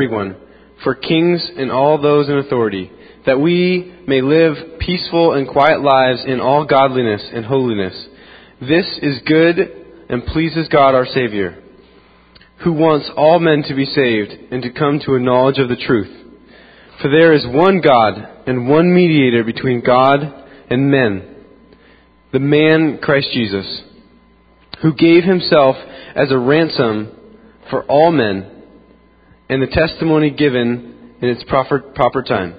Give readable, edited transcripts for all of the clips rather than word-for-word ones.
everyone, for kings and all those in authority, that we may live peaceful and quiet lives in all godliness and holiness. This is good and pleases God our Savior, who wants all men to be saved and to come to a knowledge of the truth. For there is one God and one mediator between God and men, the man Christ Jesus, who gave himself as a ransom for all men, and the testimony given in its proper time.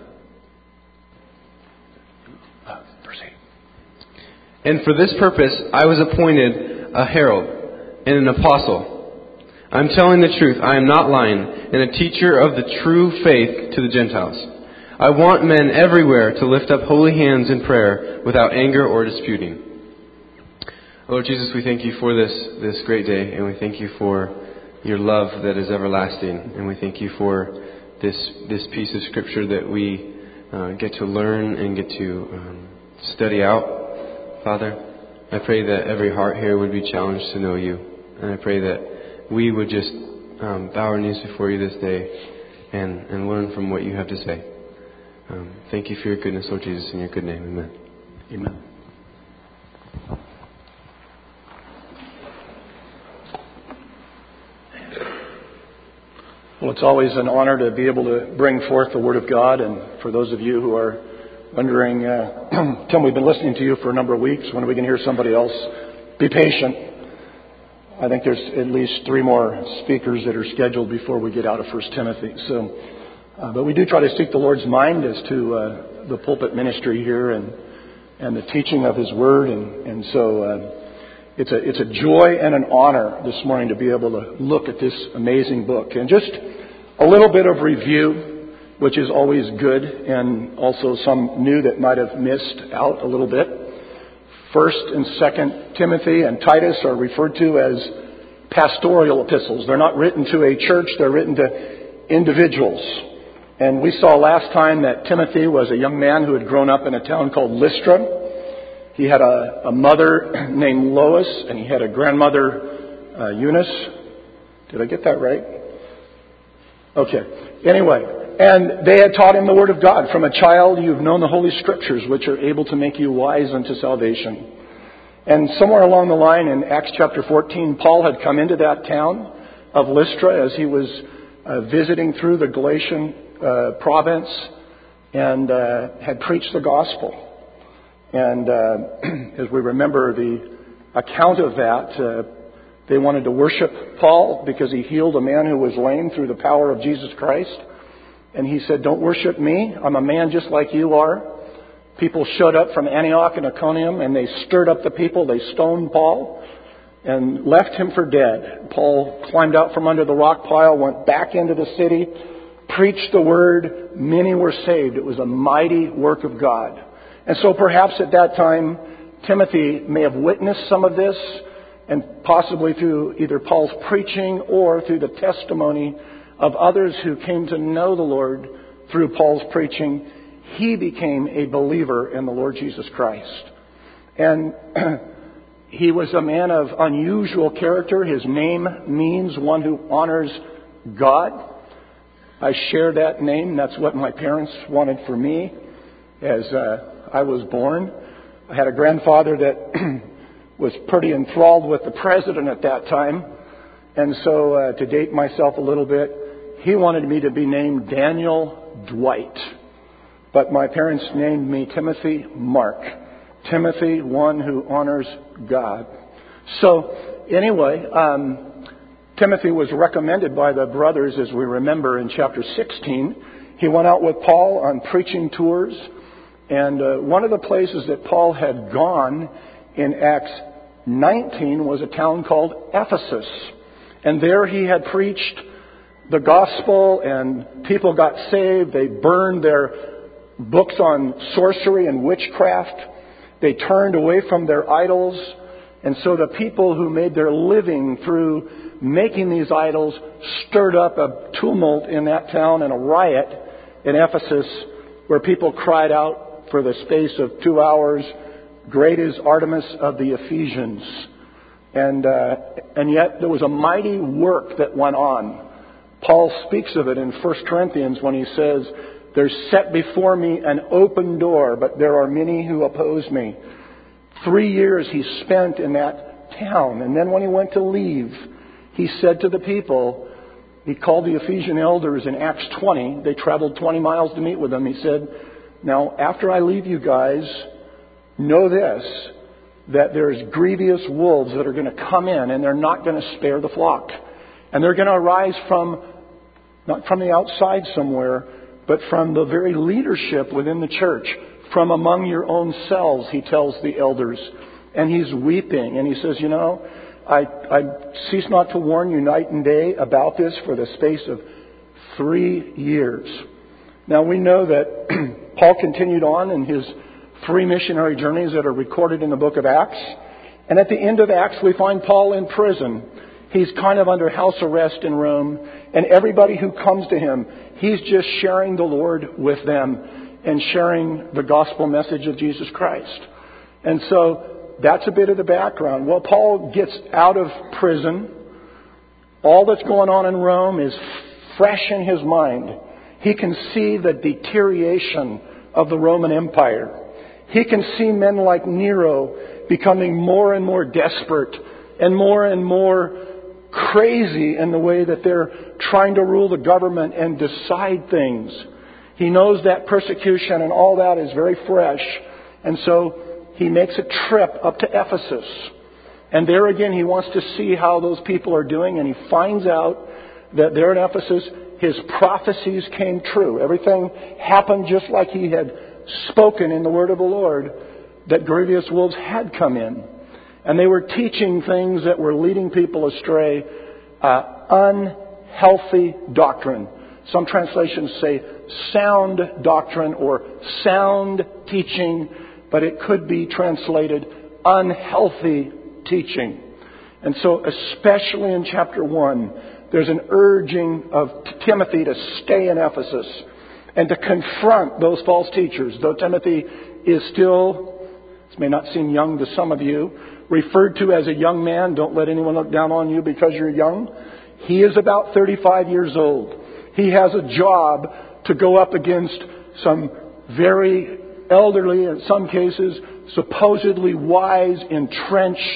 And for this purpose I was appointed a herald and an apostle. I am telling the truth, I am not lying, and a teacher of the true faith to the Gentiles. I want men everywhere to lift up holy hands in prayer without anger or disputing. Lord Jesus, we thank you for this great day, and we thank you for your love that is everlasting, and we thank you for this piece of Scripture that we get to learn and get to study out. Father, I pray that every heart here would be challenged to know you, and I pray that we would just bow our knees before you this day and learn from what you have to say. Thank you for your goodness, Lord Jesus, in your good name. Amen. Amen. Well, it's always an honor to be able to bring forth the Word of God. And for those of you who are wondering, Tim, we've been listening to you for a number of weeks. When are we going to hear somebody else? Be patient. I think there's at least 3 more speakers that are scheduled before we get out of 1 Timothy. But we do try to seek the Lord's mind as to the pulpit ministry here and the teaching of His Word. And so it's a joy and an honor this morning to be able to look at this amazing book. And just a little bit of review, which is always good, and also some new that might have missed out a little bit. 1st and 2nd Timothy and Titus are referred to as pastoral epistles. They're not written to a church, they're written to individuals. And we saw last time that Timothy was a young man who had grown up in a town called Lystra. He had a mother named Lois, and he had a grandmother, Eunice. Did I get that right? Okay. Anyway, and they had taught him the Word of God. From a child, you've known the Holy Scriptures, which are able to make you wise unto salvation. And somewhere along the line in Acts chapter 14, Paul had come into that town of Lystra as he was visiting through the Galatian province and had preached the gospel. And as we remember the account of that, they wanted to worship Paul because he healed a man who was lame through the power of Jesus Christ. And he said, "Don't worship me. I'm a man just like you are." People showed up from Antioch and Iconium, and they stirred up the people. They stoned Paul and left him for dead. Paul climbed out from under the rock pile, went back into the city, preached the word. Many were saved. It was a mighty work of God. And so perhaps at that time, Timothy may have witnessed some of this, and possibly through either Paul's preaching or through the testimony of others who came to know the Lord through Paul's preaching, he became a believer in the Lord Jesus Christ. And he was a man of unusual character. His name means one who honors God. I share that name. That's what my parents wanted for me as I was born. I had a grandfather that was pretty enthralled with the president at that time. And so to date myself a little bit, he wanted me to be named Daniel Dwight. But my parents named me Timothy Mark. Timothy, one who honors God. So anyway, Timothy was recommended by the brothers, as we remember in chapter 16. He went out with Paul on preaching tours. And one of the places that Paul had gone in Acts 19 was a town called Ephesus. And there he had preached the gospel, and people got saved. They burned their books on sorcery and witchcraft. They turned away from their idols. And so the people who made their living through making these idols stirred up a tumult in that town and a riot in Ephesus, where people cried out for the space of 2 hours, "Great is Artemis of the Ephesians." And yet there was a mighty work that went on. Paul speaks of it in 1 Corinthians when he says, "There's set before me an open door, but there are many who oppose me." 3 years he spent in that town. And then when he went to leave, he said to the people, he called the Ephesian elders in Acts 20. They traveled 20 miles to meet with him. He said, "Now, after I leave you guys, know this, that there's grievous wolves that are going to come in, and they're not going to spare the flock. And they're going to arise from, not from the outside somewhere, but from the very leadership within the church, from among your own selves," he tells the elders. And he's weeping, and he says, "You know, I cease not to warn you night and day about this for the space of 3 years." Now we know that Paul continued on in his 3 missionary journeys that are recorded in the book of Acts. And at the end of Acts, we find Paul in prison. He's kind of under house arrest in Rome. And everybody who comes to him, he's just sharing the Lord with them and sharing the gospel message of Jesus Christ. And so that's a bit of the background. Well, Paul gets out of prison. All that's going on in Rome is fresh in his mind. He can see the deterioration of the Roman Empire. He can see men like Nero becoming more and more desperate and more crazy in the way that they're trying to rule the government and decide things. He knows that persecution and all that is very fresh. And so he makes a trip up to Ephesus. And there again, he wants to see how those people are doing. And he finds out that there in Ephesus, his prophecies came true. Everything happened just like he had spoken in the word of the Lord, that grievous wolves had come in. And they were teaching things that were leading people astray. Unhealthy doctrine. Some translations say sound doctrine or sound teaching, but it could be translated unhealthy teaching. And so especially in chapter 1, there's an urging of Timothy to stay in Ephesus and to confront those false teachers. Though Timothy is still, this may not seem young to some of you, referred to as a young man. Don't let anyone look down on you because you're young. He is about 35 years old. He has a job to go up against some very elderly, in some cases, supposedly wise, entrenched,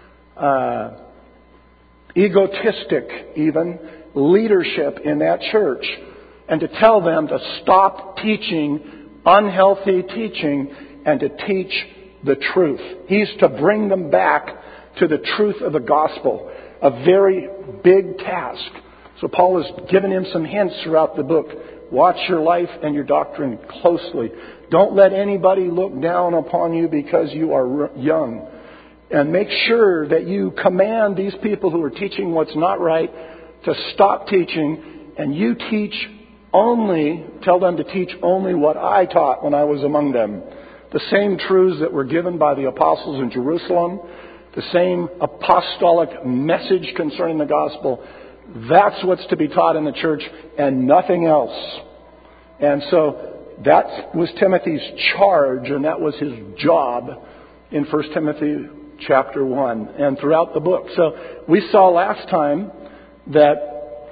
egotistic even, leadership in that church. And to tell them to stop teaching unhealthy teaching and to teach the truth. He's to bring them back to the truth of the gospel. A very big task. So Paul has given him some hints throughout the book. Watch your life and your doctrine closely. Don't let anybody look down upon you because you are young. And make sure that you command these people who are teaching what's not right to stop teaching, and you teach only, tell them to teach only what I taught when I was among them. The same truths that were given by the apostles in Jerusalem, the same apostolic message concerning the gospel. That's what's to be taught in the church and nothing else. And so that was Timothy's charge, and that was his job in 1 Timothy chapter 1 and throughout the book. So we saw last time that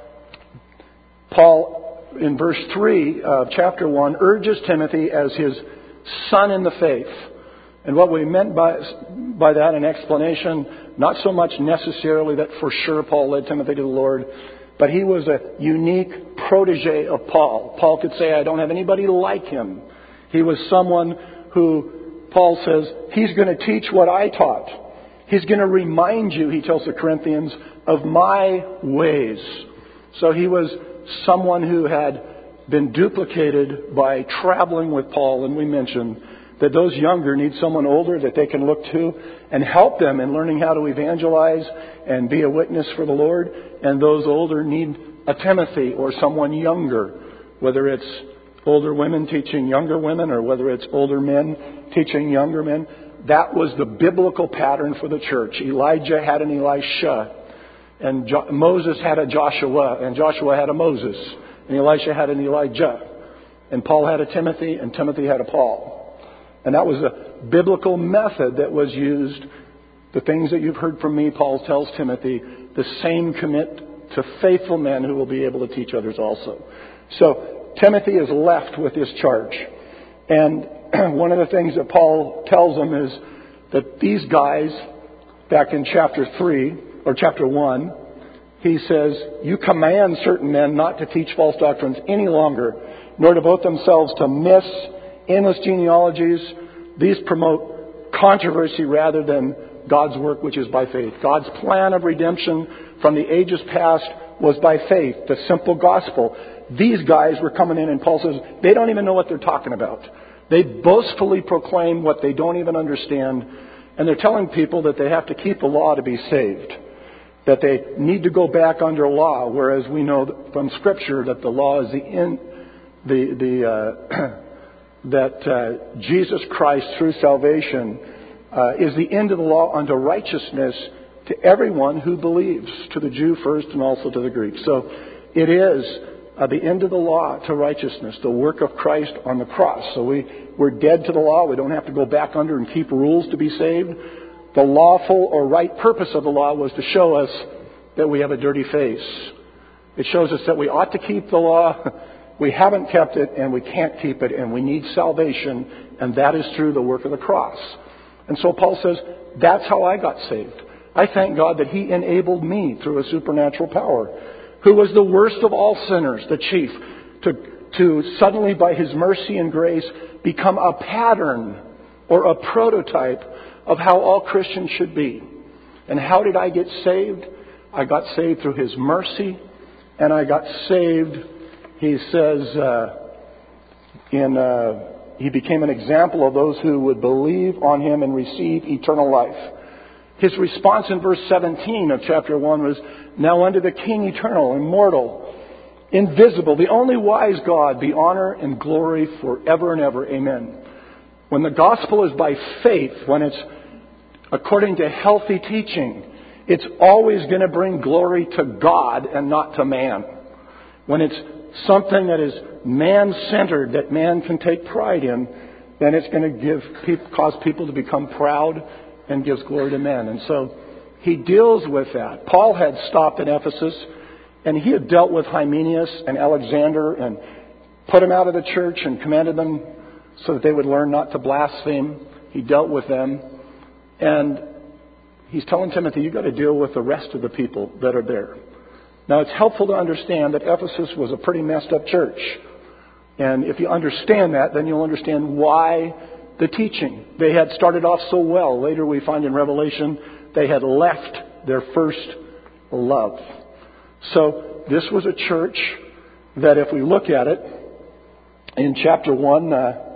Paul, in verse 3 of chapter 1, urges Timothy as his son in the faith. And what we meant by that, an explanation, not so much necessarily that for sure Paul led Timothy to the Lord, but he was a unique protege of Paul. Paul could say, I don't have anybody like him. He was someone who, Paul says, he's going to teach what I taught. He's going to remind you, he tells the Corinthians, of my ways. So he was someone who had been duplicated by traveling with Paul, and we mentioned that those younger need someone older that they can look to and help them in learning how to evangelize and be a witness for the Lord. And those older need a Timothy or someone younger, whether it's older women teaching younger women or whether it's older men teaching younger men. That was the biblical pattern for the church. Elijah had an Elisha, and Moses had a Joshua, and Joshua had a Moses, and Elisha had an Elijah, and Paul had a Timothy, and Timothy had a Paul. And that was a biblical method that was used. The things that you've heard from me, Paul tells Timothy, the same commit to faithful men who will be able to teach others also. So Timothy is left with this charge. And one of the things that Paul tells them is that these guys, back in chapter 3 or chapter 1, he says, you command certain men not to teach false doctrines any longer, nor devote themselves to myths, endless genealogies. These promote controversy rather than God's work, which is by faith. God's plan of redemption from the ages past was by faith, the simple gospel. These guys were coming in, and Paul says, they don't even know what they're talking about. They boastfully proclaim what they don't even understand, and they're telling people that they have to keep the law to be saved, that they need to go back under law, whereas we know from Scripture that the law is that Jesus Christ through salvation is the end of the law unto righteousness to everyone who believes, to the Jew first and also to the Greek. So it is the end of the law to righteousness, the work of Christ on the cross. So we're dead to the law. We don't have to go back under and keep rules to be saved. The lawful or right purpose of the law was to show us that we have a dirty face. It shows us that we ought to keep the law. We haven't kept it, and we can't keep it, and we need salvation, and that is through the work of the cross. And so Paul says, that's how I got saved. I thank God that He enabled me through a supernatural power, who was the worst of all sinners, the chief, to suddenly by His mercy and grace become a pattern or a prototype of how all Christians should be. And how did I get saved? I got saved through His mercy, and I got saved, he says, He became an example of those who would believe on Him and receive eternal life. His response in verse 17 of chapter 1 was, now unto the King eternal, immortal, invisible, the only wise God, be honor and glory forever and ever. Amen. When the gospel is by faith, when it's according to healthy teaching, it's always going to bring glory to God and not to man. When it's something that is man-centered, that man can take pride in, then it's going to cause people to become proud and gives glory to men. And so he deals with that. Paul had stopped in Ephesus, and he had dealt with Hymenaeus and Alexander and put them out of the church and commanded them so that they would learn not to blaspheme. He dealt with them. And he's telling Timothy, you've got to deal with the rest of the people that are there. Now, it's helpful to understand that Ephesus was a pretty messed up church. And if you understand that, then you'll understand why the teaching. They had started off so well. Later we find in Revelation they had left their first love. So this was a church that if we look at it in chapter 1,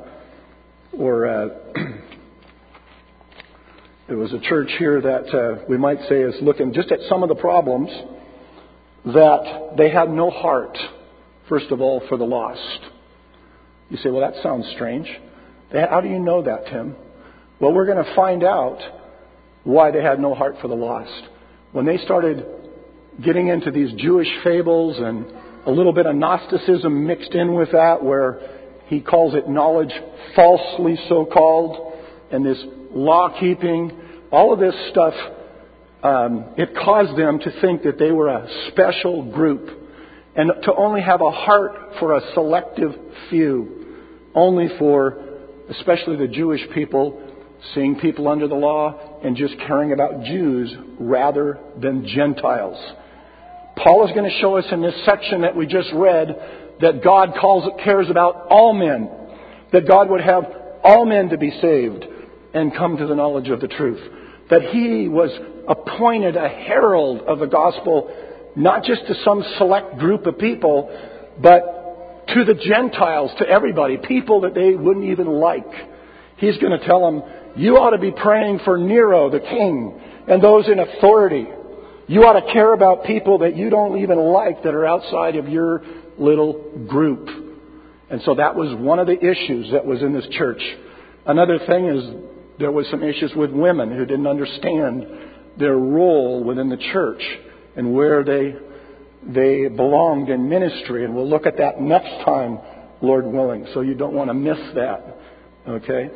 it was a church here that we might say is looking just at some of the problems, that they had no heart, first of all, for the lost. You say, well, that sounds strange. How do you know that, Tim? Well, we're going to find out why they had no heart for the lost. When they started getting into these Jewish fables and a little bit of Gnosticism mixed in with that, where he calls it knowledge falsely so-called, and this law-keeping, all of this stuff, it caused them to think that they were a special group and to only have a heart for a selective few, only for especially the Jewish people, seeing people under the law and just caring about Jews rather than Gentiles. Paul is going to show us in this section that we just read that God cares about all men, that God would have all men to be saved and come to the knowledge of the truth, that He was appointed a herald of the gospel, not just to some select group of people, but to the Gentiles, to everybody, people that they wouldn't even like. He's going to tell them, you ought to be praying for Nero, the king, and those in authority. You ought to care about people that you don't even like, that are outside of your little group. And so that was one of the issues that was in this church. Another thing is there was some issues with women who didn't understand their role within the church and where they belonged in ministry. And we'll look at that next time, Lord willing. So you don't want to miss that. Okay?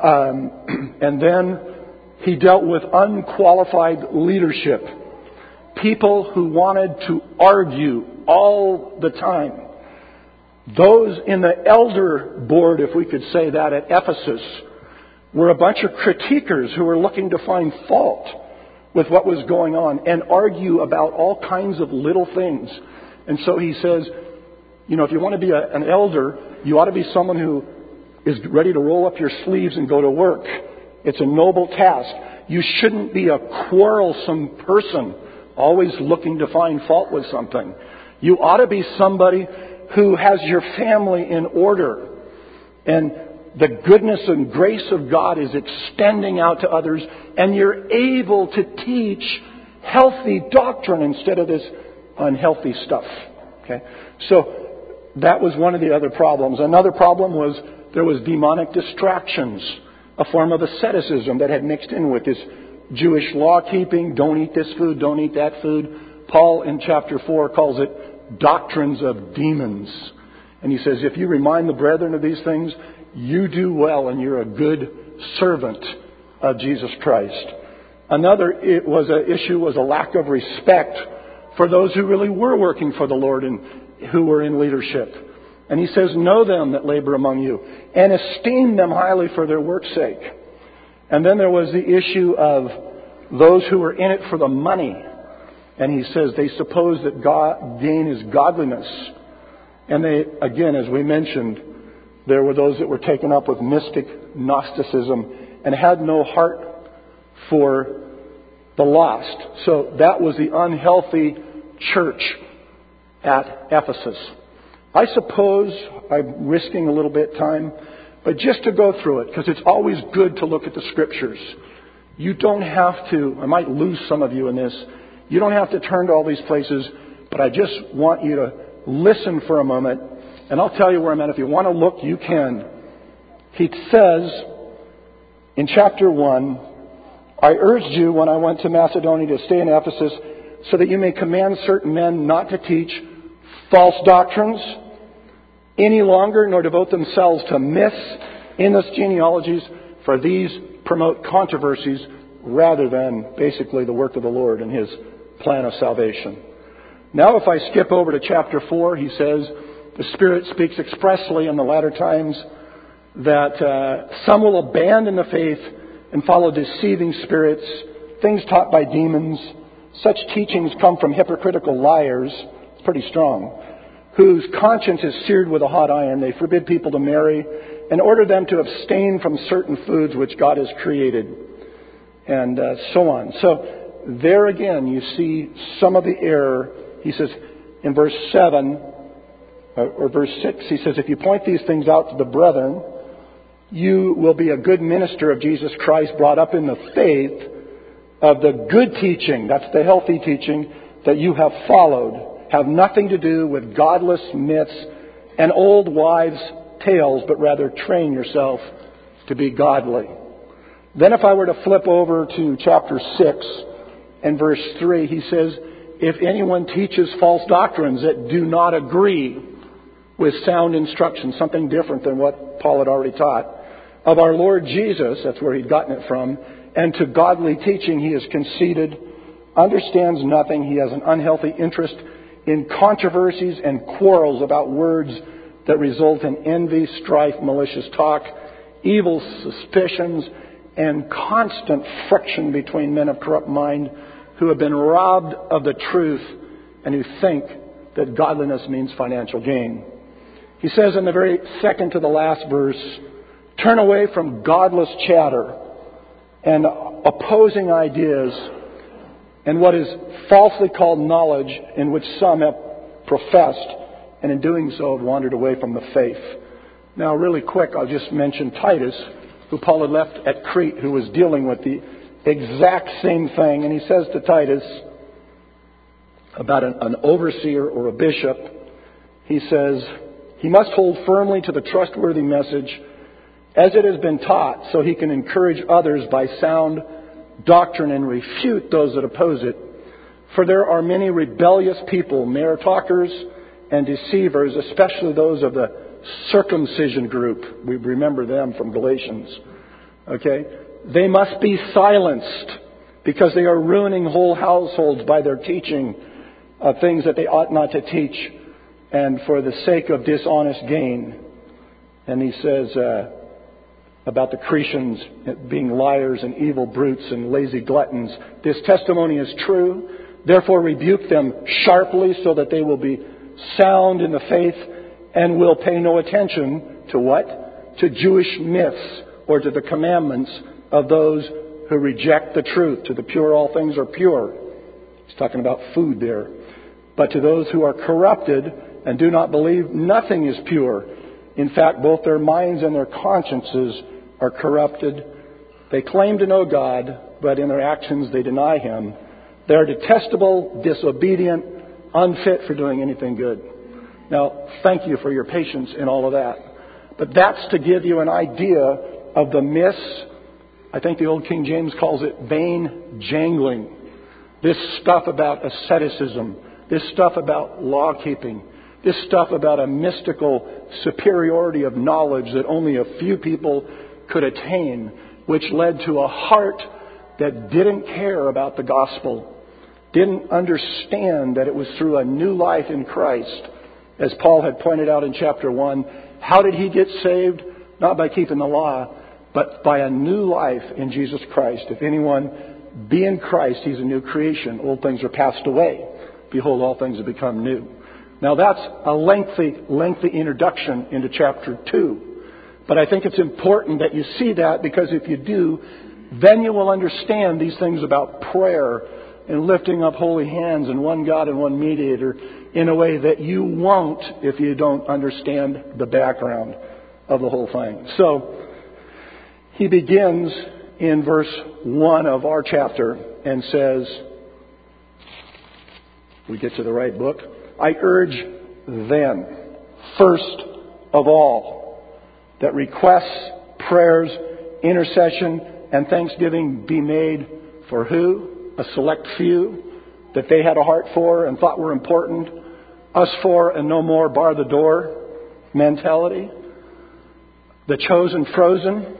And then he dealt with unqualified leadership. people who wanted to argue all the time. Those in the elder board, if we could say that, at Ephesus, were a bunch of critiquers who were looking to find fault with what was going on and argue about all kinds of little things. And so he says, if you want to be an elder, you ought to be someone who is ready to roll up your sleeves and go to work. It's a noble task. You shouldn't be a quarrelsome person, always looking to find fault with something. You ought to be somebody who has your family in order. And the goodness and grace of God is extending out to others, and you're able to teach healthy doctrine instead of this unhealthy stuff. Okay? So that was one of the other problems. Another problem was there was demonic distractions, a form of asceticism that had mixed in with this Jewish law-keeping, don't eat this food, don't eat that food. Paul in chapter 4 calls it doctrines of demons. And he says, if you remind the brethren of these things, you do well and you're a good servant of Jesus Christ. Another issue was a lack of respect for those who really were working for the Lord and who were in leadership. And he says, know them that labor among you and esteem them highly for their work's sake. And then there was the issue of those who were in it for the money. And he says they suppose that gain is godliness. And they, again, as we mentioned, there were those that were taken up with mystic Gnosticism and had no heart for the lost. So that was the unhealthy church at Ephesus. I suppose I'm risking a little bit of time, but just to go through it, because it's always good to look at the Scriptures. You don't have to, I might lose some of you in this, you don't have to turn to all these places, but I just want you to listen for a moment, and I'll tell you where I'm at. If you want to look, you can. He says in chapter 1, I urged you when I went to Macedonia to stay in Ephesus so that you may command certain men not to teach false doctrines any longer, nor devote themselves to myths, endless genealogies, for these promote controversies rather than basically the work of the Lord and His plan of salvation. Now if I skip over to chapter 4, he says, the Spirit speaks expressly in the latter times that some will abandon the faith and follow deceiving spirits, things taught by demons. Such teachings come from hypocritical liars, it's pretty strong, whose conscience is seared with a hot iron. They forbid people to marry and order them to abstain from certain foods which God has created, and so on. So there again you see some of the error. He says in verse 7 or verse 6, he says, if you point these things out to the brethren, you will be a good minister of Jesus Christ, brought up in the faith of the good teaching, that's the healthy teaching, that you have followed. Have nothing to do with godless myths and old wives' tales, but rather train yourself to be godly. Then if I were to flip over to chapter 6 and verse 3, he says, if anyone teaches false doctrines that do not agree with sound instruction, something different than what Paul had already taught, of our Lord Jesus, that's where he'd gotten it from, and to godly teaching he is conceited, understands nothing, he has an unhealthy interest in controversies and quarrels about words that result in envy, strife, malicious talk, evil suspicions, and constant friction between men of corrupt mind who have been robbed of the truth and who think that godliness means financial gain. He says in the very second to the last verse, turn away from godless chatter and opposing ideas and what is falsely called knowledge, in which some have professed, and in doing so have wandered away from the faith. Now, really quick, I'll just mention Titus, who Paul had left at Crete, who was dealing with the exact same thing. And he says to Titus about an overseer or a bishop, he says, he must hold firmly to the trustworthy message as it has been taught, so he can encourage others by sound doctrine and refute those that oppose it. For there are many rebellious people, mere talkers and deceivers, especially those of the circumcision group. We remember them from Galatians. Okay? They must be silenced, because they are ruining whole households by their teaching of things that they ought not to teach, and for the sake of dishonest gain. And he says about the Cretans being liars and evil brutes and lazy gluttons, this testimony is true. Therefore rebuke them sharply so that they will be sound in the faith and will pay no attention to what? To Jewish myths or to the commandments of those who reject the truth. To the pure all things are pure. He's talking about food there. But to those who are corrupted and do not believe, nothing is pure. In fact, both their minds and their consciences are corrupted. They claim to know God, but in their actions they deny Him. They are detestable, disobedient, unfit for doing anything good. Now, thank you for your patience in all of that. But that's to give you an idea of the myths. I think the old King James calls it vain jangling. This stuff about asceticism. This stuff about law-keeping. This stuff about a mystical superiority of knowledge that only a few people could attain, which led to a heart that didn't care about the gospel, didn't understand that it was through a new life in Christ. As Paul had pointed out in chapter 1, how did he get saved? Not by keeping the law, but by a new life in Jesus Christ. If anyone be in Christ, he's a new creation. Old things are passed away. Behold, all things have become new. Now that's a lengthy introduction into chapter 2. But I think it's important that you see that, because if you do, then you will understand these things about prayer and lifting up holy hands and one God and one mediator in a way that you won't if you don't understand the background of the whole thing. So he begins in verse 1 of our chapter and says, we get to the right book, I urge then, first of all, that requests, prayers, intercession, and thanksgiving be made for who? A select few that they had a heart for and thought were important. Us for and no more, bar the door mentality. The chosen frozen?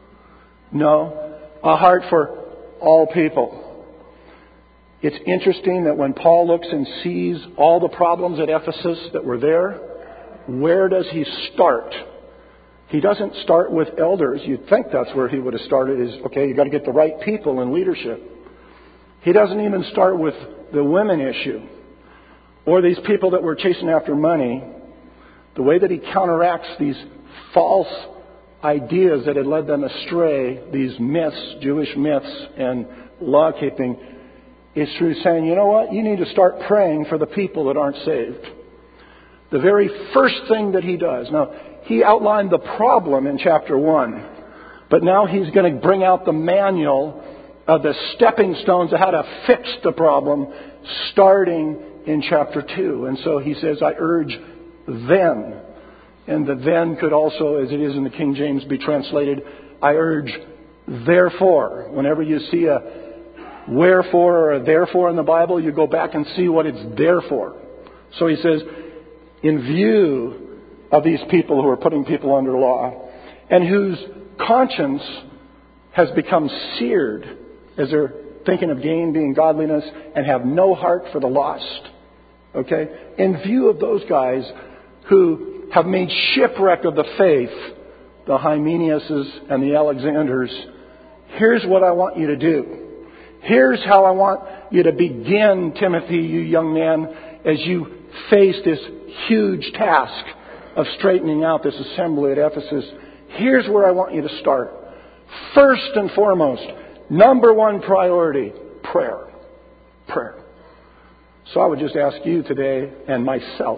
No. A heart for all people. It's interesting that when Paul looks and sees all the problems at Ephesus that were there, where does he start? He doesn't start with elders. You'd think that's where he would have started, is, okay, you've got to get the right people in leadership. He doesn't even start with the women issue or these people that were chasing after money. The way that he counteracts these false ideas that had led them astray, these myths, Jewish myths and law-keeping, is through saying, you know what, you need to start praying for the people that aren't saved. The very first thing that he does. Now, he outlined the problem in chapter 1, but now he's going to bring out the manual of the stepping stones of how to fix the problem starting in chapter 2. And so he says, I urge then. And the then could also, as it is in the King James, be translated, I urge therefore. Whenever you see a wherefore or a therefore in the Bible, you go back and see what it's there for. So he says, in view of these people who are putting people under law and whose conscience has become seared as they're thinking of gain being godliness and have no heart for the lost. Okay? In view of those guys who have made shipwreck of the faith, the Hymeniuses and the Alexanders, here's what I want you to do. Here's how I want you to begin, Timothy, you young man, as you face this huge task of straightening out this assembly at Ephesus. Here's where I want you to start. First and foremost, number one priority, prayer. Prayer. So I would just ask you today and myself,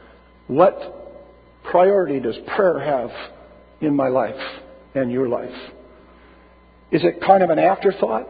what priority does prayer have in my life and your life? Is it kind of an afterthought?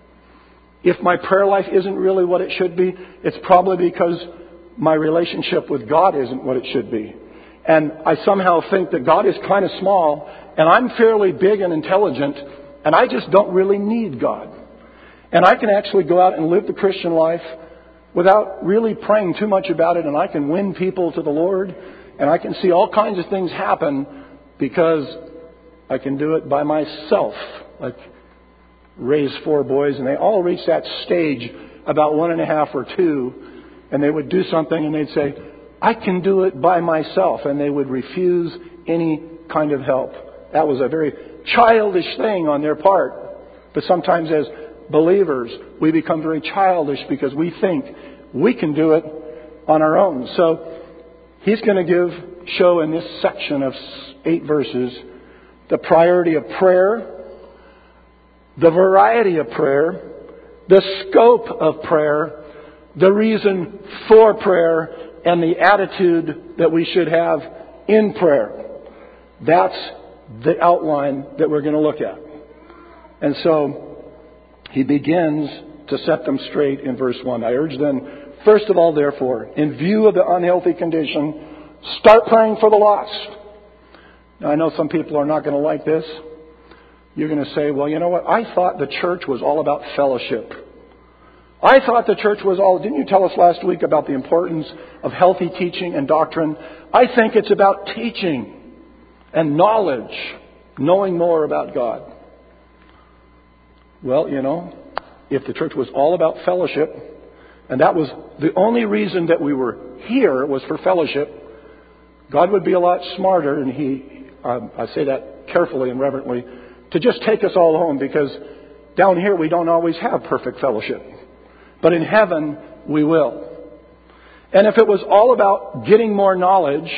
If my prayer life isn't really what it should be, it's probably because my relationship with God isn't what it should be. And I somehow think that God is kind of small and I'm fairly big and intelligent and I just don't really need God. And I can actually go out and live the Christian life without really praying too much about it, and I can win people to the Lord and I can see all kinds of things happen because I can do it by myself. Like raise 4 boys, and they all reached that stage about 1.5 or 2, and they would do something and they'd say, I can do it by myself, and they would refuse any kind of help. That was a very childish thing on their part. But sometimes as believers, we become very childish because we think we can do it on our own. So he's going to show in this section of 8 verses the priority of prayer, the variety of prayer, the scope of prayer, the reason for prayer, and the attitude that we should have in prayer. That's the outline that we're going to look at. And so he begins to set them straight in verse 1. I urge then, first of all, therefore, in view of the unhealthy condition, start praying for the lost. Now, I know some people are not going to like this. You're going to say, well, you know what? I thought the church was all about fellowship. I thought the church was all... Didn't you tell us last week about the importance of healthy teaching and doctrine? I think it's about teaching and knowledge, knowing more about God. Well, you know, if the church was all about fellowship, and that was the only reason that we were here was for fellowship, God would be a lot smarter, and I say that carefully and reverently, to just take us all home, because down here we don't always have perfect fellowship. But in heaven, we will. And if it was all about getting more knowledge,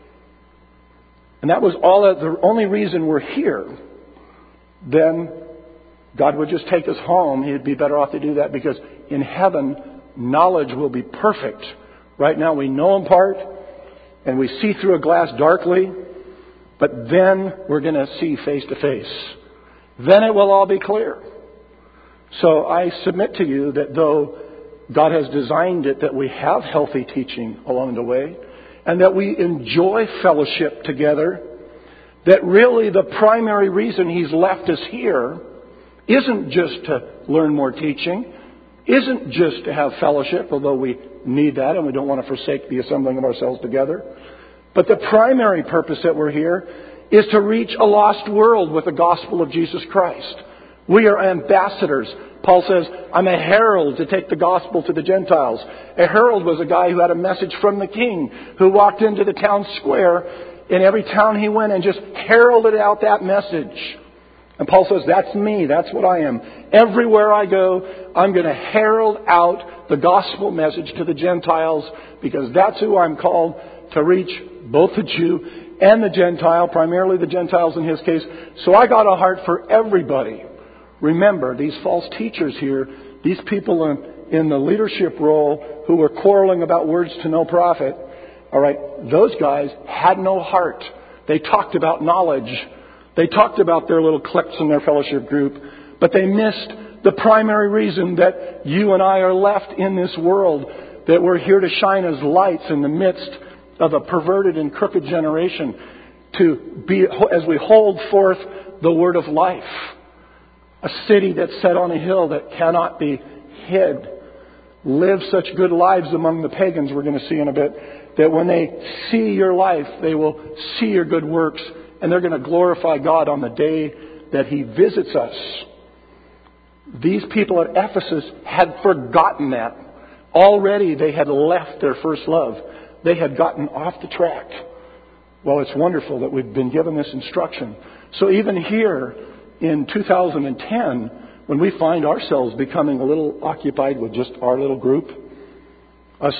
and that was the only reason we're here, then God would just take us home. He'd be better off to do that, because in heaven, knowledge will be perfect. Right now we know in part, and we see through a glass darkly, but then we're going to see face to face. Then it will all be clear. So I submit to you that though God has designed it that we have healthy teaching along the way, and that we enjoy fellowship together, that really the primary reason He's left us here isn't just to learn more teaching, isn't just to have fellowship, although we need that and we don't want to forsake the assembling of ourselves together. But the primary purpose that we're here is to reach a lost world with the gospel of Jesus Christ. We are ambassadors. Paul says, I'm a herald to take the gospel to the Gentiles. A herald was a guy who had a message from the king, who walked into the town square in every town he went and just heralded out that message. And Paul says, that's me. That's what I am. Everywhere I go, I'm going to herald out the gospel message to the Gentiles, because that's who I'm called to reach, both the Jew and the Gentile, primarily the Gentiles in his case. So I got a heart for everybody. Remember, these false teachers here, these people in the leadership role who were quarreling about words to no profit, all right, those guys had no heart. They talked about knowledge. They talked about their little cliques in their fellowship group, but they missed the primary reason that you and I are left in this world, that we're here to shine as lights in the midst of a perverted and crooked generation, to be, as we hold forth the word of life. A city that's set on a hill that cannot be hid. Live such good lives among the pagans, we're going to see in a bit, that when they see your life, they will see your good works, and they're going to glorify God on the day that He visits us. These people at Ephesus had forgotten that. Already they had left their first love. They had gotten off the track. Well, it's wonderful that we've been given this instruction. So even here in 2010, when we find ourselves becoming a little occupied with just our little group, us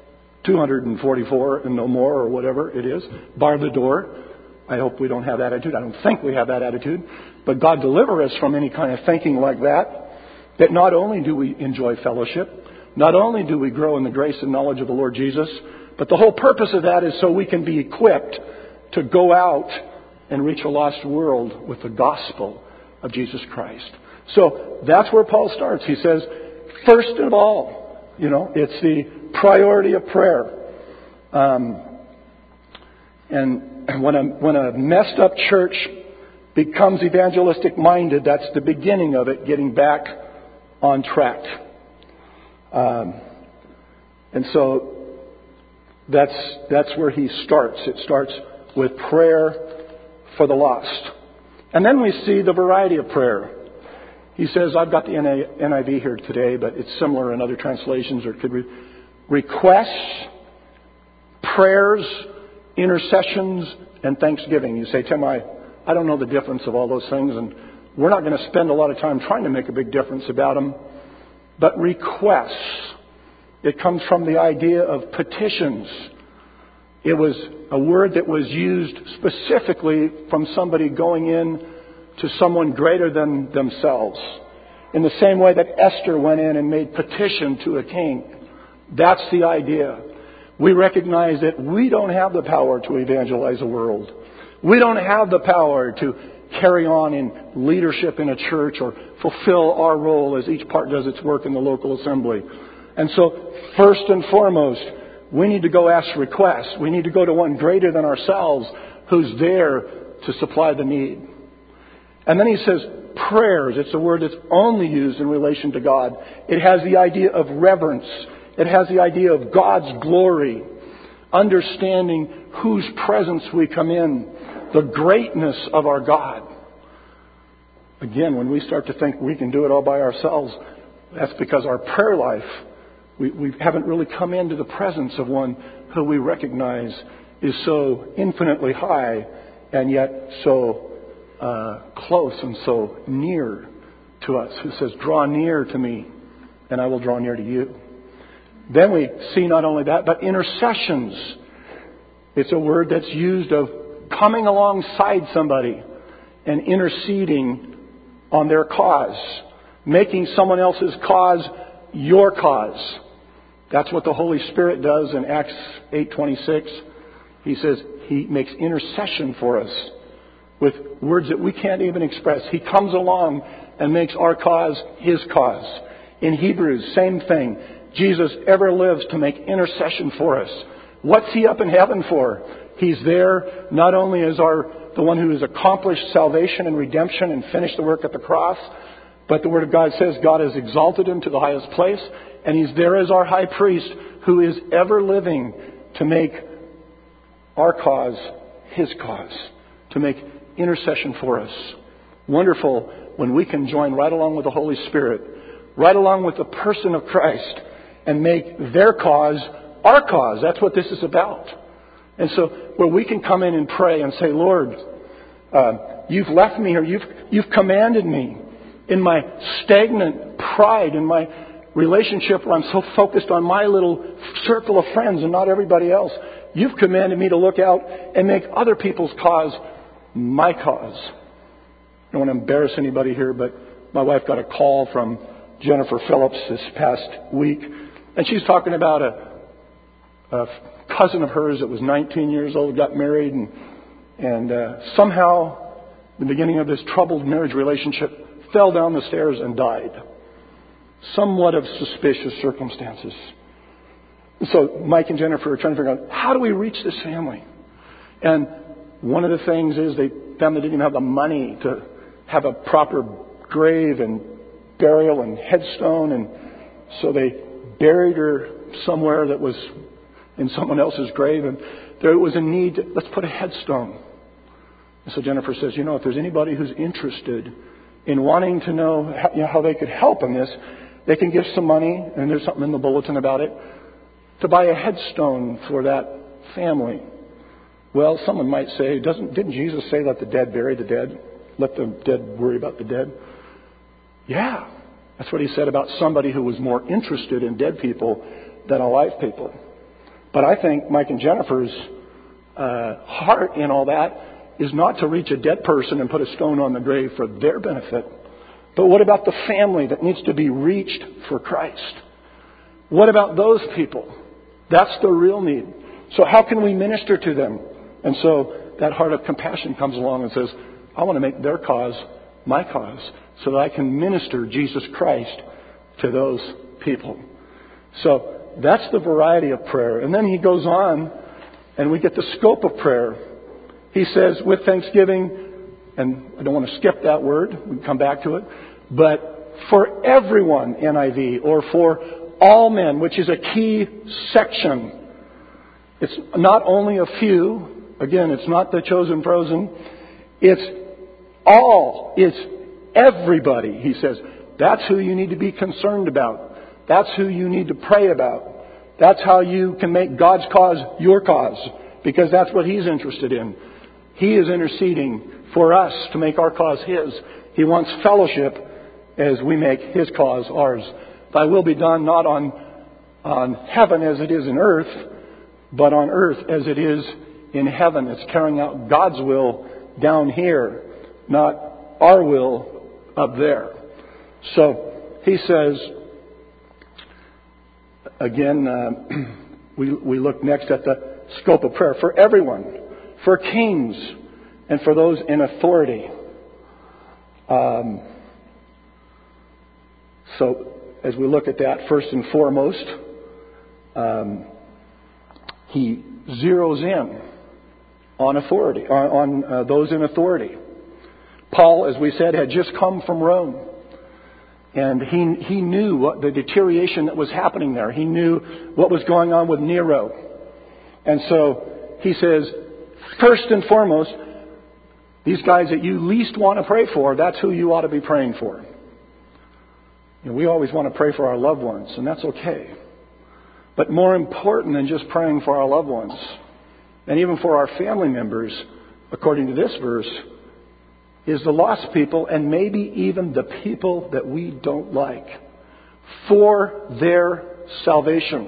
244 and no more, or whatever it is, bar the door. I hope we don't have that attitude. I don't think we have that attitude. But God deliver us from any kind of thinking like that. That not only do we enjoy fellowship, not only do we grow in the grace and knowledge of the Lord Jesus, but the whole purpose of that is so we can be equipped to go out and reach a lost world with the gospel of Jesus Christ. So that's where Paul starts. He says, first of all, it's the priority of prayer. And when a messed up church becomes evangelistic minded, that's the beginning of it getting back on track. And so that's where he starts. It starts with prayer for the lost. And then we see the variety of prayer. He says, I've got the NIV here today, but it's similar in other translations, or it could be requests, prayers, intercessions, and thanksgiving. You say, Tim, I don't know the difference of all those things, and we're not going to spend a lot of time trying to make a big difference about them. But requests, it comes from the idea of petitions. It was a word that was used specifically from somebody going in to someone greater than themselves. In the same way that Esther went in and made petition to a king. That's the idea. We recognize that we don't have the power to evangelize the world. We don't have the power to carry on in leadership in a church or fulfill our role as each part does its work in the local assembly. And so, first and foremost, we need to go ask requests. We need to go to one greater than ourselves who's there to supply the need. And then he says prayers. It's a word that's only used in relation to God. It has the idea of reverence. It has the idea of God's glory. Understanding whose presence we come in. The greatness of our God. Again, when we start to think we can do it all by ourselves, that's because our prayer life, we haven't really come into the presence of one who we recognize is so infinitely high and yet so close and so near to us, who says, draw near to me and I will draw near to you. Then we see not only that, but intercessions. It's a word that's used of coming alongside somebody and interceding on their cause. Making someone else's cause your cause. That's what the Holy Spirit does in Acts 8:26. He says He makes intercession for us with words that we can't even express. He comes along and makes our cause His cause. In Hebrews, same thing. Jesus ever lives to make intercession for us. What's He up in heaven for? He's there not only as the one who has accomplished salvation and redemption and finished the work at the cross, but the Word of God says God has exalted Him to the highest place, and He's there as our high priest who is ever living to make our cause His cause, to make intercession for us. Wonderful when we can join right along with the Holy Spirit, right along with the person of Christ, and make their cause our cause. That's what this is about. And so where we can come in and pray and say, Lord, You've left me here. You've commanded me in my stagnant pride, in my relationship where I'm so focused on my little circle of friends and not everybody else. You've commanded me to look out and make other people's cause my cause. I don't want to embarrass anybody here, but my wife got a call from Jennifer Phillips this past week, and she's talking about a cousin of hers that was 19 years old, got married, and somehow, the beginning of this troubled marriage relationship, fell down the stairs and died. Somewhat of suspicious circumstances. So Mike and Jennifer are trying to figure out, how do we reach this family? And one of the things is they didn't even have the money to have a proper grave and burial and headstone, and so they buried her somewhere that was in someone else's grave, and there was a need to, let's put a headstone. And so Jennifer says, if there's anybody who's interested in wanting to know how they could help in this, they can give some money, and there's something in the bulletin about it, to buy a headstone for that family. Well, someone might say, didn't Jesus say, let the dead bury the dead? Let the dead worry about the dead? Yeah, that's what He said about somebody who was more interested in dead people than alive people. But I think Mike and Jennifer's heart in all that is not to reach a dead person and put a stone on the grave for their benefit. But what about the family that needs to be reached for Christ? What about those people? That's the real need. So how can we minister to them? And so that heart of compassion comes along and says, I want to make their cause my cause so that I can minister Jesus Christ to those people. So that's the variety of prayer. And then he goes on and we get the scope of prayer. He says, with thanksgiving, and I don't want to skip that word, we can come back to it, but for everyone, NIV, or for all men, which is a key section. It's not only a few, again, it's not the chosen frozen, it's all, it's everybody. He says, that's who you need to be concerned about. That's who you need to pray about. That's how you can make God's cause your cause, because that's what He's interested in. He is interceding for us to make our cause His. He wants fellowship as we make His cause ours. Thy will be done not on heaven as it is in earth, but on earth as it is in heaven. It's carrying out God's will down here, not our will up there. So he says, again, we look next at the scope of prayer for everyone, for kings, and for those in authority. So as we look at that, first and foremost, he zeroes in on authority, on those in authority. Paul, as we said, had just come from Rome. And he knew what the deterioration that was happening there. He knew what was going on with Nero. And so he says, first and foremost, these guys that you least want to pray for, that's who you ought to be praying for. You know, we always want to pray for our loved ones, and that's okay. But more important than just praying for our loved ones, and even for our family members, according to this verse, is the lost people, and maybe even the people that we don't like, for their salvation.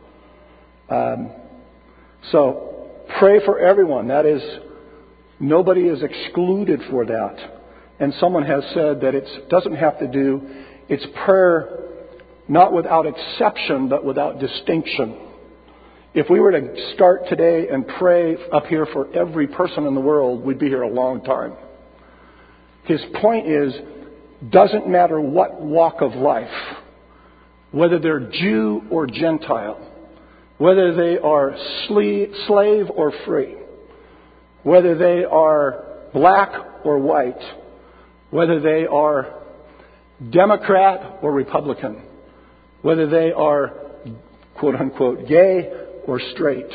So pray for everyone. That is, nobody is excluded for that. And someone has said that it doesn't have to do, it's prayer not without exception, but without distinction. If we were to start today and pray up here for every person in the world, we'd be here a long time. His point is, doesn't matter what walk of life, whether they're Jew or Gentile, whether they are slave or free, whether they are black or white, whether they are Democrat or Republican, whether they are, quote unquote, gay or straight.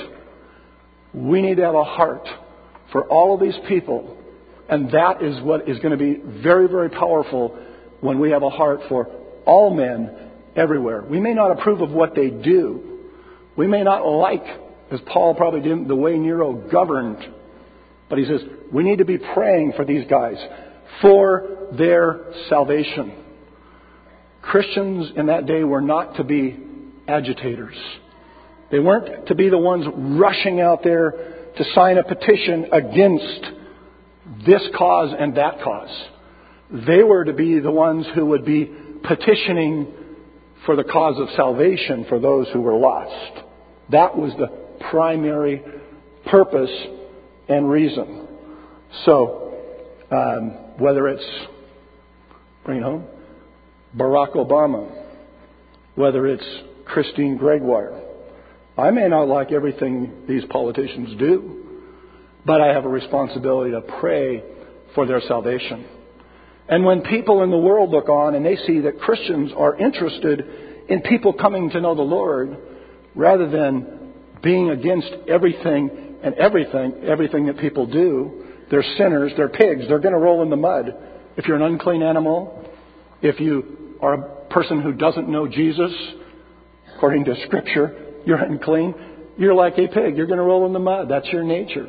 We need to have a heart for all of these people. And that is what is going to be very, very powerful when we have a heart for all men everywhere. We may not approve of what they do. We may not like, as Paul probably didn't, the way Nero governed. But he says, we need to be praying for these guys, for their salvation. Christians in that day were not to be agitators. They weren't to be the ones rushing out there to sign a petition against this cause and that cause. They were to be the ones who would be petitioning for the cause of salvation for those who were lost. That was the primary purpose and reason. So, whether it's, bring it home, Barack Obama, whether it's Christine Gregoire. I may not like everything these politicians do, but I have a responsibility to pray for their salvation. And when people in the world look on and they see that Christians are interested in people coming to know the Lord, rather than being against everything that people do, they're sinners, they're pigs, they're going to roll in the mud. If you're an unclean animal, if you are a person who doesn't know Jesus, according to Scripture, you're unclean, you're like a pig. You're going to roll in the mud. That's your nature.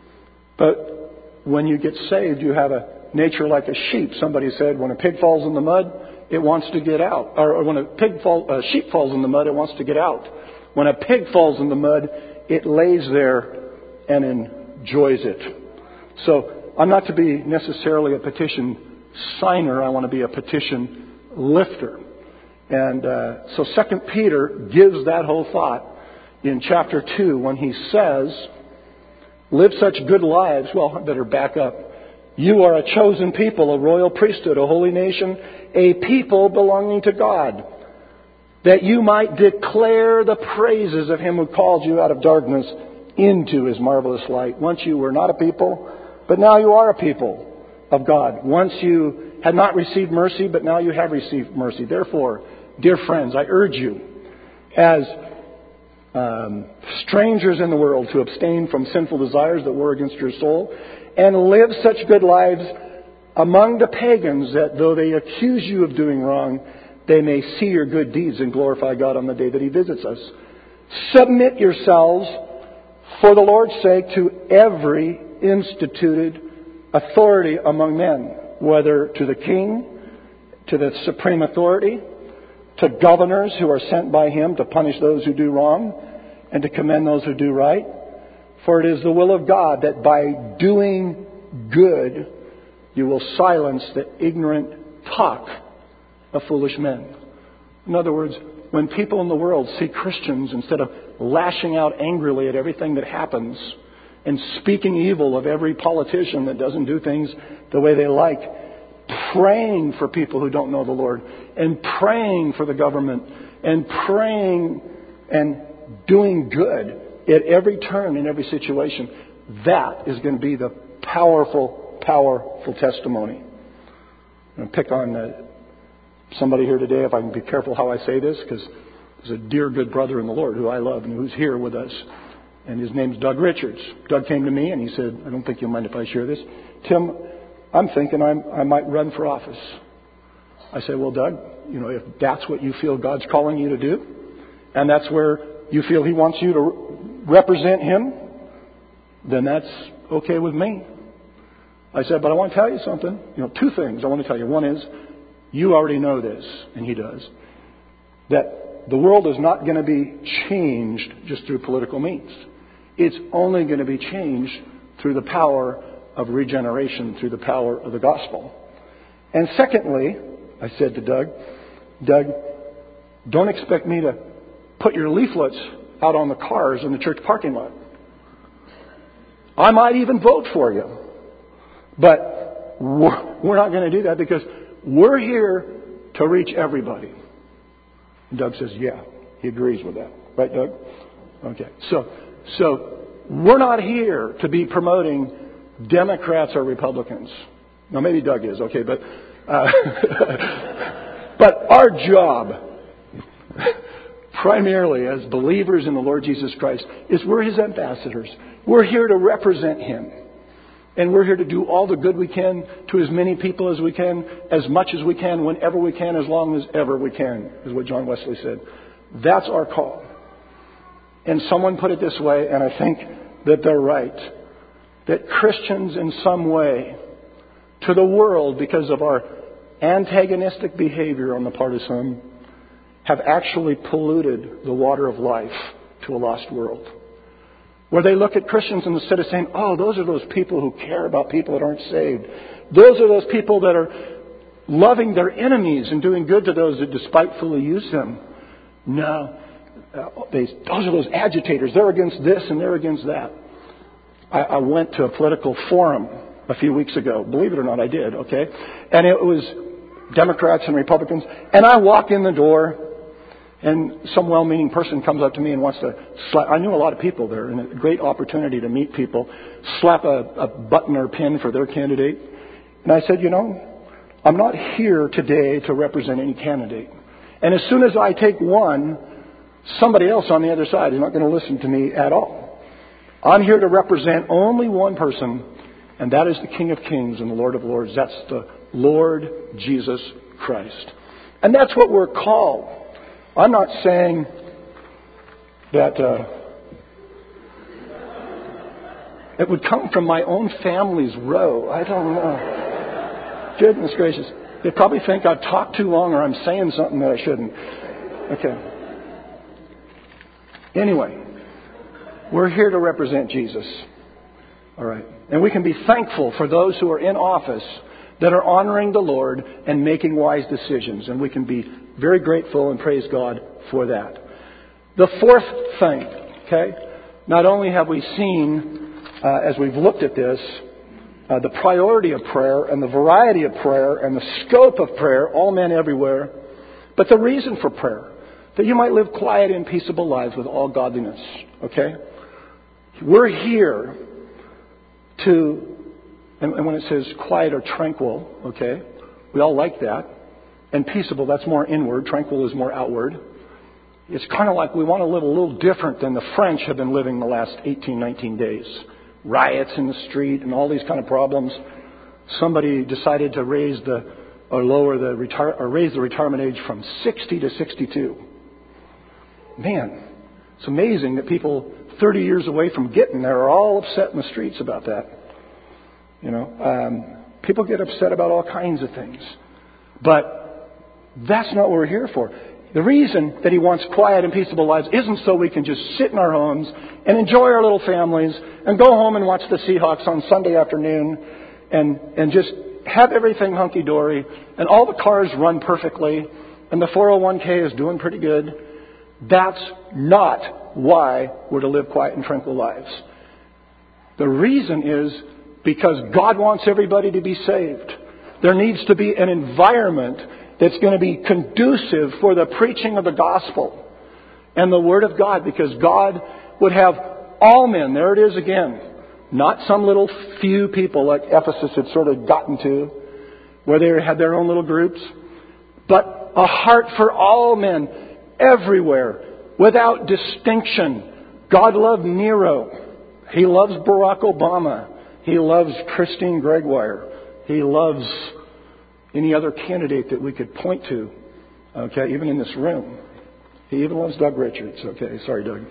But when you get saved, you have a nature like a sheep. Somebody said when a pig falls in the mud, it wants to get out. Or when a sheep falls in the mud, it wants to get out. When a pig falls in the mud, it lays there and enjoys it. So I'm not to be necessarily a petition signer. I want to be a petition lifter. And so 2 Peter gives that whole thought in chapter 2 when he says, live such good lives. Well, I better back up. You are a chosen people, a royal priesthood, a holy nation, a people belonging to God, that you might declare the praises of Him who called you out of darkness into His marvelous light. Once you were not a people, but now you are a people of God. Once you had not received mercy, but now you have received mercy. Therefore, dear friends, I urge you, as strangers in the world, to abstain from sinful desires that war against your soul, and live such good lives among the pagans, that though they accuse you of doing wrong, they may see your good deeds and glorify God on the day that He visits us. Submit yourselves, for the Lord's sake, to every instituted authority among men, whether to the king, to the supreme authority, to governors who are sent by Him to punish those who do wrong and to commend those who do right. For it is the will of God that by doing good you will silence the ignorant talk of foolish men. In other words, when people in the world see Christians, instead of lashing out angrily at everything that happens and speaking evil of every politician that doesn't do things the way they like, praying for people who don't know the Lord, and praying for the government, and praying and doing good at every turn in every situation, that is going to be the powerful testimony. I'm going to pick on somebody here today, if I can be careful how I say this, because there's a dear good brother in the Lord who I love and who's here with us. And his name's Doug Richards. Doug came to me and he said, I don't think you'll mind if I share this. Tim, I'm thinking I might run for office. I said, well, Doug, if that's what you feel God's calling you to do, and that's where you feel He wants you to represent Him, then that's okay with me. I said, but I want to tell you something. Two things I want to tell you. One is, you already know this, and he does, that the world is not going to be changed just through political means. It's only going to be changed through the power of regeneration, through the power of the gospel. And secondly, I said to Doug, don't expect me to put your leaflets out on the cars in the church parking lot. I might even vote for you. But we're not going to do that because we're here to reach everybody. And Doug says, yeah, he agrees with that. Right, Doug? Okay. So we're not here to be promoting Democrats or Republicans. Now, maybe Doug is, okay, but but our job, primarily as believers in the Lord Jesus Christ, is we're His ambassadors. We're here to represent Him. And we're here to do all the good we can to as many people as we can, as much as we can, whenever we can, as long as ever we can, is what John Wesley said. That's our call. And someone put it this way, and I think that they're right, that Christians in some way to the world, because of our antagonistic behavior on the part of some, have actually polluted the water of life to a lost world. Where they look at Christians and instead of saying, oh, those are those people who care about people that aren't saved. Those are those people that are loving their enemies and doing good to those that despitefully use them. No. Those are those agitators. They're against this and they're against that. I went to a political forum a few weeks ago. Believe it or not, I did, okay? And it was Democrats and Republicans. And I walk in the door, and some well-meaning person comes up to me and wants to slap. I knew a lot of people there, and a great opportunity to meet people, slap a button or pin for their candidate. And I said, I'm not here today to represent any candidate. And as soon as I take one, somebody else on the other side is not going to listen to me at all. I'm here to represent only one person, and that is the King of Kings and the Lord of Lords. That's the Lord Jesus Christ. And that's what we're called. I'm not saying that it would come from my own family's row. I don't know. Goodness gracious. They probably think I've talked too long or I'm saying something that I shouldn't. Okay. Anyway, we're here to represent Jesus. All right. And we can be thankful for those who are in office that are honoring the Lord and making wise decisions. And we can be very grateful and praise God for that. The fourth thing, okay? Not only have we seen, as we've looked at this, the priority of prayer and the variety of prayer and the scope of prayer, all men everywhere, but the reason for prayer, that you might live quiet and peaceable lives with all godliness, okay? We're here to, and when it says quiet or tranquil, okay, we all like that. And peaceable, that's more inward. Tranquil is more outward. It's kind of like we want to live a little different than the French have been living the last 18, 19 days. Riots in the street and all these kind of problems. somebody decided to raise the retirement age from 60 to 62. Man, it's amazing that people 30 years away from getting there are all upset in the streets about that. People get upset about all kinds of things. But that's not what we're here for. The reason that He wants quiet and peaceable lives isn't so we can just sit in our homes and enjoy our little families and go home and watch the Seahawks on Sunday afternoon and just have everything hunky-dory and all the cars run perfectly and the 401k is doing pretty good. That's not why we're to live quiet and tranquil lives. The reason is because God wants everybody to be saved. There needs to be an environment that's going to be conducive for the preaching of the gospel and the Word of God, because God would have all men, there it is again, not some little few people like Ephesus had sort of gotten to, where they had their own little groups, but a heart for all men, everywhere, without distinction. God loved Nero. He loves Barack Obama. He loves Christine Gregoire. He loves any other candidate that we could point to, okay, even in this room. He even loves Doug Richards, okay? Sorry, Doug.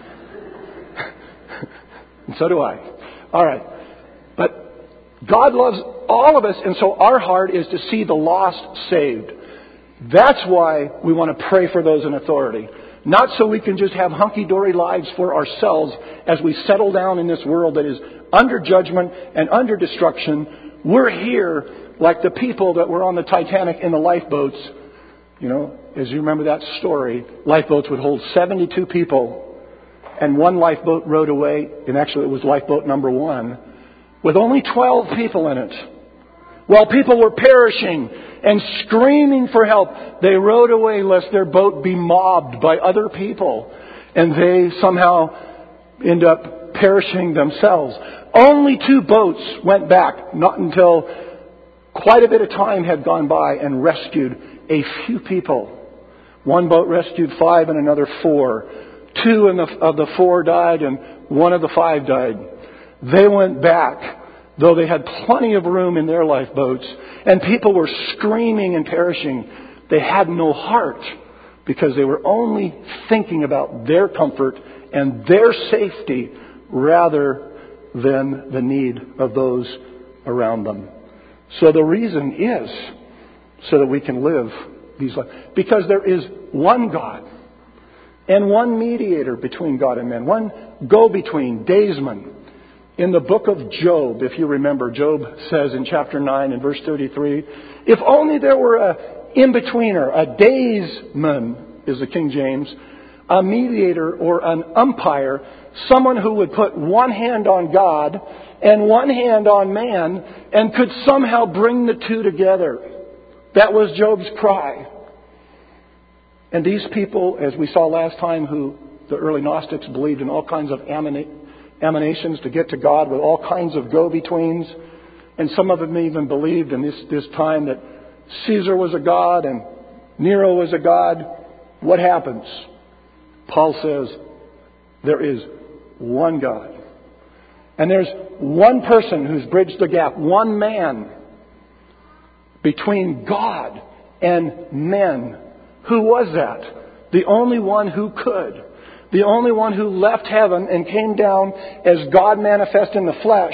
And so do I. All right. But God loves all of us, and so our heart is to see the lost saved. That's why we want to pray for those in authority. Not so we can just have hunky-dory lives for ourselves as we settle down in this world that is under judgment and under destruction. We're here like the people that were on the Titanic in the lifeboats. As you remember that story, lifeboats would hold 72 people, and one lifeboat rowed away, and actually it was lifeboat number 1, with only 12 people in it. While people were perishing and screaming for help, they rowed away lest their boat be mobbed by other people, and they somehow end up perishing themselves. Only 2 boats went back, not until quite a bit of time had gone by, and rescued a few people. One boat rescued 5 and another 4. 2 of the 4 died and 1 of the 5 died. They went back, though they had plenty of room in their lifeboats, and people were screaming and perishing. They had no heart because they were only thinking about their comfort and their safety rather than the need of those around them. So the reason is so that we can live these lives. Because there is one God and one mediator between God and men. One go-between, daysman. In the book of Job, if you remember, Job says in chapter 9 and verse 33, if only there were a in-betweener, a daysman is the King James, a mediator or an umpire, someone who would put one hand on God and one hand on man and could somehow bring the two together. That was Job's cry. And these people, as we saw last time, who the early Gnostics believed in all kinds of emanations to get to God with all kinds of go-betweens. And some of them even believed in this time that Caesar was a god and Nero was a god. What happens? Paul says there is one God. And there's one person who's bridged the gap, one man between God and men. Who was that? The only one who could. The only one who left heaven and came down as God manifest in the flesh.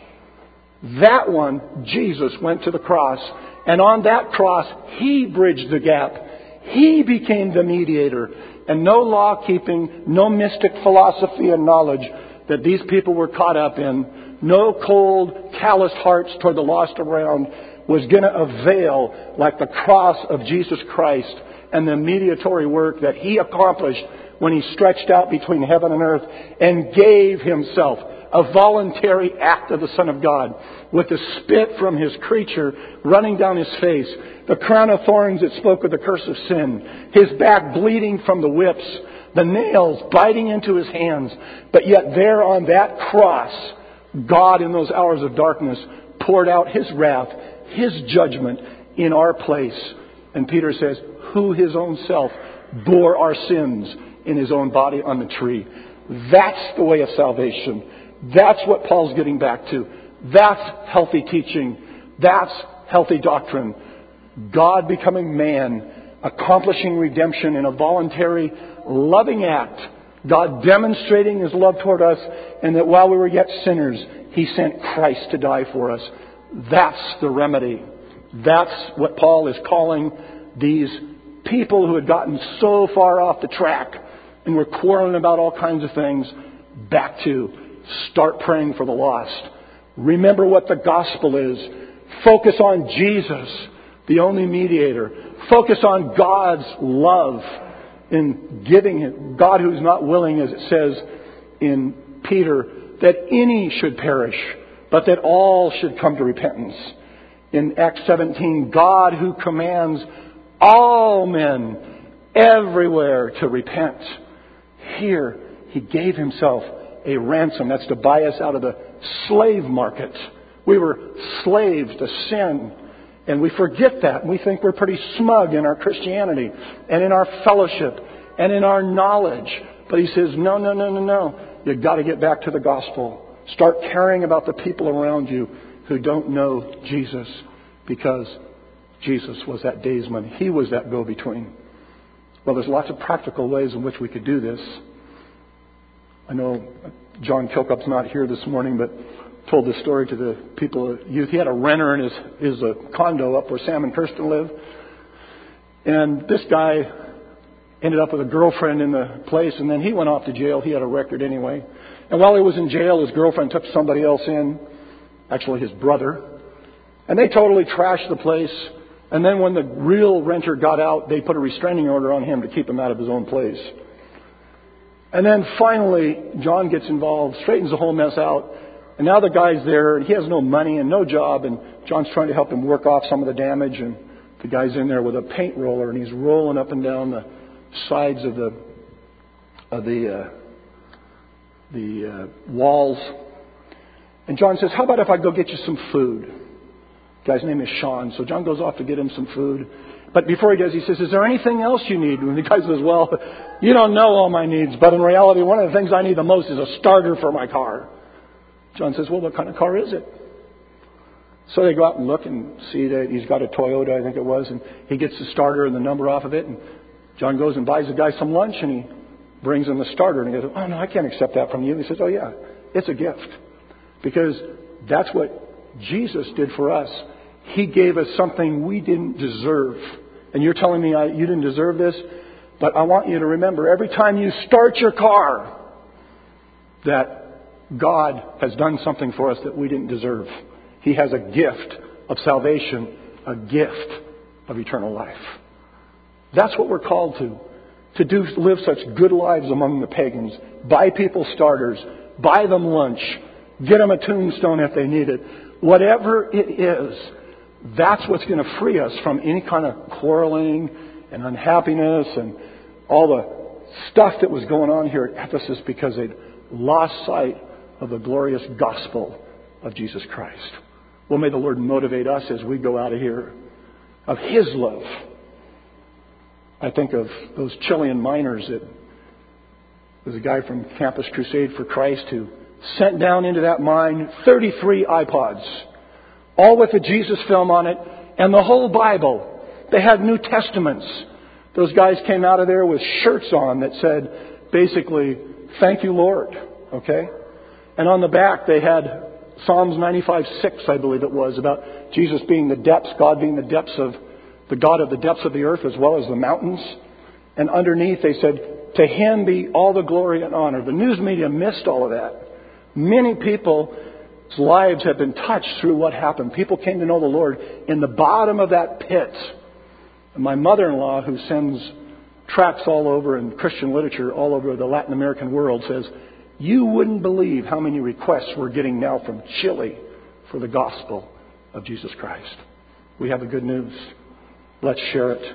That one, Jesus, went to the cross. And on that cross, He bridged the gap. He became the mediator. And no law-keeping, no mystic philosophy and knowledge that these people were caught up in, no cold, calloused hearts toward the lost around, was going to avail like the cross of Jesus Christ and the mediatory work that He accomplished when He stretched out between heaven and earth and gave Himself, a voluntary act of the Son of God, with the spit from His creature running down His face, the crown of thorns that spoke of the curse of sin, His back bleeding from the whips, the nails biting into His hands. But yet there on that cross, God in those hours of darkness poured out His wrath, His judgment in our place. And Peter says, who His own self bore our sins in His own body on the tree. That's the way of salvation. That's what Paul's getting back to. That's healthy teaching. That's healthy doctrine. God becoming man, accomplishing redemption in a voluntary, loving act. God demonstrating His love toward us, and that while we were yet sinners, He sent Christ to die for us. That's the remedy. That's what Paul is calling these people who had gotten so far off the track and were quarreling about all kinds of things back to. Start praying for the lost. Remember what the gospel is. Focus on Jesus, the only mediator. Focus on God's love in giving it. God who's not willing, as it says in Peter, that any should perish, but that all should come to repentance. In Acts 17, God who commands all men everywhere to repent. Here, He gave Himself a ransom. That's to buy us out of the slave market. We were slaves to sin. And we forget that. And we think we're pretty smug in our Christianity and in our fellowship and in our knowledge. But He says, no. You've got to get back to the gospel. Start caring about the people around you who don't know Jesus, because Jesus was that daysman. He was that go-between. Well, there's lots of practical ways in which we could do this. I know John Kilcup's not here this morning, but told this story to the people, youth. He had a renter in his condo up where Sam and Kirsten live. And this guy ended up with a girlfriend in the place, and then he went off to jail. He had a record anyway. And while he was in jail, his girlfriend took somebody else in, actually his brother. And they totally trashed the place. And then when the real renter got out, they put a restraining order on him to keep him out of his own place. And then finally, John gets involved, straightens the whole mess out. And now the guy's there, and he has no money and no job. And John's trying to help him work off some of the damage. And the guy's in there with a paint roller, and he's rolling up and down the sides of the walls. And John says, how about if I go get you some food? The guy's name is Sean. So John goes off to get him some food. But before he does, he says, is there anything else you need? And the guy says, well, you don't know all my needs. But in reality, one of the things I need the most is a starter for my car. John says, well, what kind of car is it? So they go out and look and see that he's got a Toyota, I think it was. And he gets the starter and the number off of it. And John goes and buys the guy some lunch, and he brings him the starter. And he goes, oh, no, I can't accept that from you. And he says, oh, yeah, it's a gift. Because that's what Jesus did for us. He gave us something we didn't deserve. And you're telling me you didn't deserve this? But I want you to remember, every time you start your car, that God has done something for us that we didn't deserve. He has a gift of salvation, a gift of eternal life. That's what we're called to live such good lives among the pagans. Buy people starters, buy them lunch, get them a tombstone if they need it. Whatever it is, that's what's going to free us from any kind of quarreling and unhappiness and all the stuff that was going on here at Ephesus because they'd lost sight of the glorious gospel of Jesus Christ. Well, may the Lord motivate us as we go out of here of His love. I think of those Chilean miners. That was a guy from Campus Crusade for Christ who sent down into that mine 33 iPods, all with the Jesus film on it, and the whole Bible. They had New Testaments. Those guys came out of there with shirts on that said, basically, thank you, Lord. Okay? And on the back they had Psalms 95:6, I believe it was, about Jesus being the depths, God being the God of the depths of the earth as well as the mountains. And underneath they said, to Him be all the glory and honor. The news media missed all of that. Many people's lives have been touched through what happened. People came to know the Lord in the bottom of that pit. And my mother-in-law, who sends tracts all over and Christian literature all over the Latin American world, says, you wouldn't believe how many requests we're getting now from Chile for the gospel of Jesus Christ. We have the good news. Let's share it.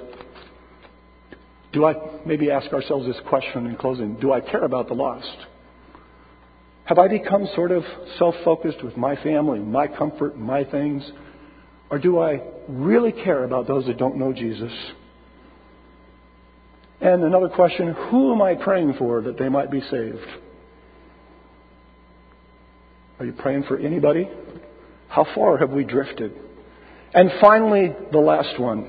Maybe ask ourselves this question in closing. Do I care about the lost? Have I become sort of self-focused with my family, my comfort, my things? Or do I really care about those that don't know Jesus? And another question, who am I praying for that they might be saved? Are you praying for anybody? How far have we drifted? And finally, the last one.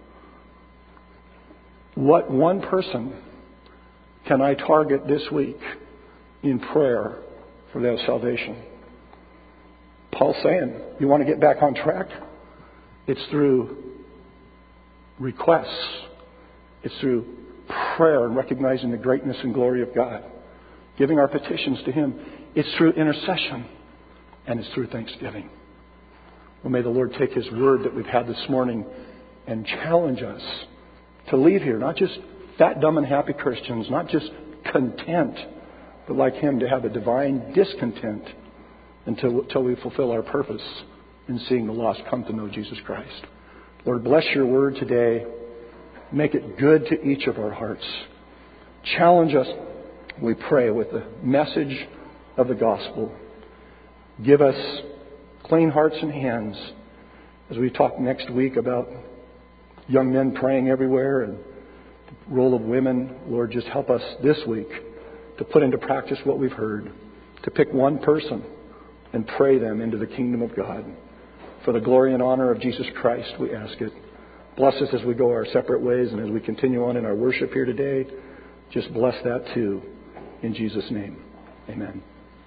What one person can I target this week in prayer for their salvation? Paul's saying, you want to get back on track? It's through requests. It's through prayer and recognizing the greatness and glory of God. Giving our petitions to Him. It's through intercession. And it's through thanksgiving. Well, may the Lord take His word that we've had this morning and challenge us to leave here, not just fat, dumb, and happy Christians, not just content, but like Him to have a divine discontent until we fulfill our purpose in seeing the lost come to know Jesus Christ. Lord, bless your word today. Make it good to each of our hearts. Challenge us, we pray, with the message of the gospel. Give us clean hearts and hands as we talk next week about young men praying everywhere and the role of women. Lord, just help us this week to put into practice what we've heard, to pick one person and pray them into the kingdom of God. For the glory and honor of Jesus Christ, we ask it. Bless us as we go our separate ways and as we continue on in our worship here today. Just bless that too. In Jesus' name, amen.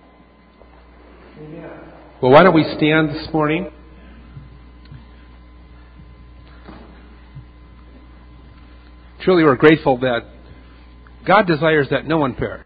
Well, why don't we stand this morning? Truly, we're grateful that God desires that no one perish.